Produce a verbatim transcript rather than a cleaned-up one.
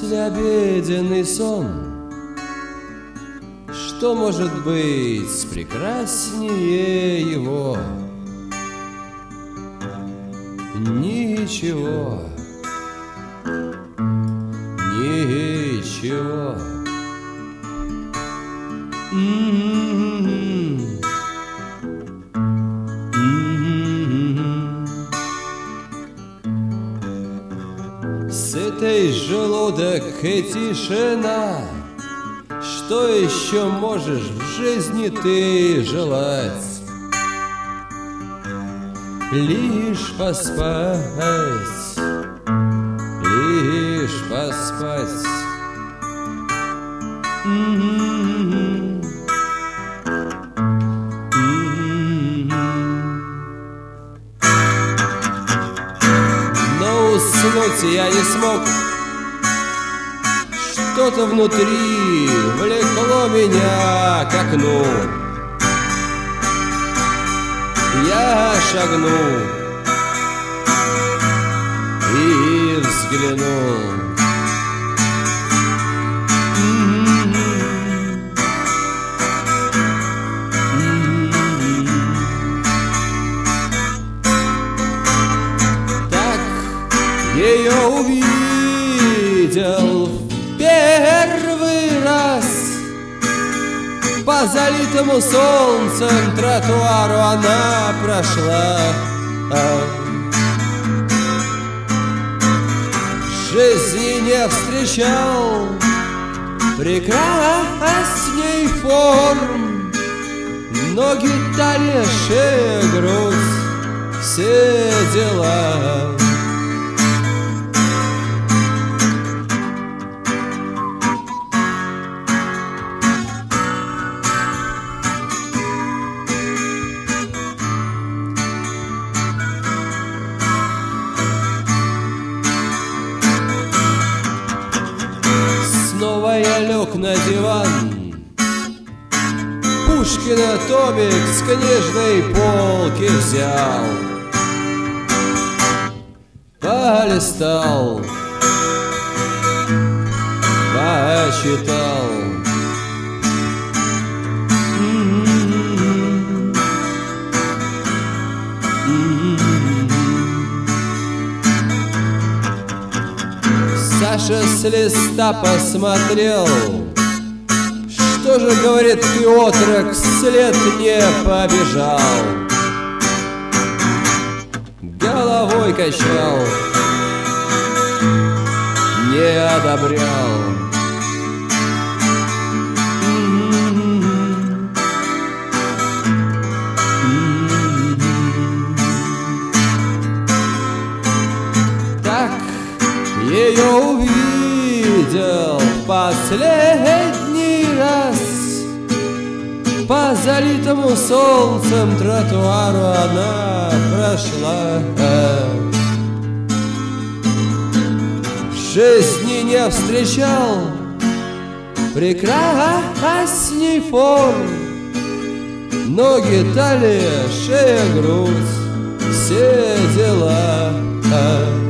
Послеобеденный сон. Что может быть прекраснее его? Ничего, ничего. М-м-м. М-м-м. Сытый желудок и тишина. Что еще можешь в жизни ты желать? Лишь поспать, лишь поспать. М-м-м. М-м-м. Но уснуть я не смог. Что-то внутри влекло меня к окну. Я шагнул и взглянул. М-м-м. М-м-м. Так ее увидел первый раз. По залитому солнцем тротуару она прошла. В жизни не встречал прекрасней форм. Ноги, талия, шея, грудь, все дела. Снова я лег на диван. Пушкина томик с книжной полки взял. Полистал, почитал. М-м-м. М-м-м. Саша с листа посмотрел. Что же, говорит, ты, отрок, вслед не побежал? Головой качал, не одобрял. М-м-м. М-м-м. Так ее увидел последний раз. По залитому солнцем тротуару она прошла. В жизни не встречал прекрасней форм. Ноги, талия, шея, грудь, все дела.